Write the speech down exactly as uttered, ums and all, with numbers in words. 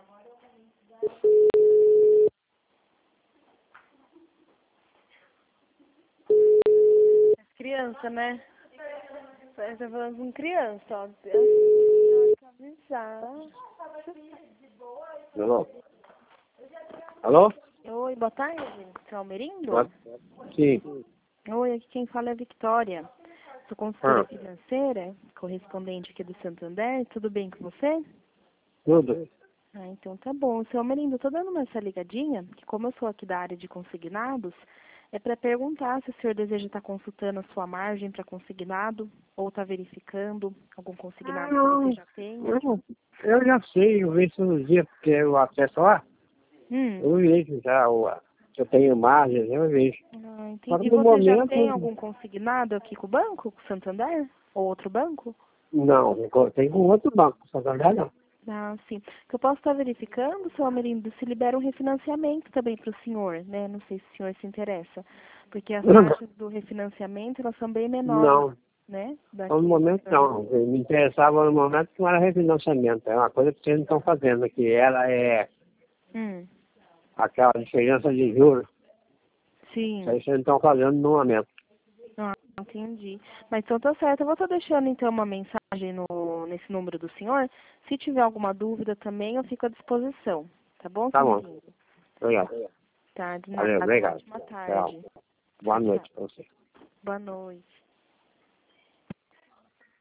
Criança, né? Você tá falando com criança, ó. Deus tem que avisar. Alô? Alô? Oi, boa tarde. Seu Almerindo? Boa- Sim. Oi, aqui quem fala é a Victoria. Sou consultora Ah, financeira, correspondente aqui do Santander. Tudo bem com você? tudo. Ah, então tá bom. Seu Almerindo, eu tô dando uma essa ligadinha, que como eu sou aqui da área de consignados, é para perguntar se o senhor deseja estar consultando a sua margem para consignado ou está verificando algum consignado que Não, você já tenha. eu, eu já sei, eu vejo todo dia, porque eu acesso lá, Hum. eu vejo já, o, que eu tenho margem, eu vejo. Ah, Só entendi. que E no você já momento, tem algum consignado aqui com o banco, com o Santander? Ou outro banco? não, eu tenho com outro banco, só verdade não. Ah, sim. Que eu posso estar verificando, seu Almerindo, se libera um refinanciamento também para o senhor, né? Não sei se o senhor se interessa. Porque as taxas do refinanciamento, elas são bem menores, Não, né? só no Daqui. momento não. Me interessava no momento que não era refinanciamento, é uma coisa que vocês não estão fazendo, que ela é Hum, aquela diferença de juros, isso sim. aí vocês não estão fazendo no momento. Ah, entendi. Mas então tá certo. Eu vou estar deixando então uma mensagem no, nesse número do senhor. Se tiver alguma dúvida também, eu fico à disposição. Tá bom, Tá seu bom, Almerindo? obrigado. Tá, de Valeu, nada. obrigado. Ótima Tchau. tarde. Boa Tchau, tchau. noite para você. Boa noite.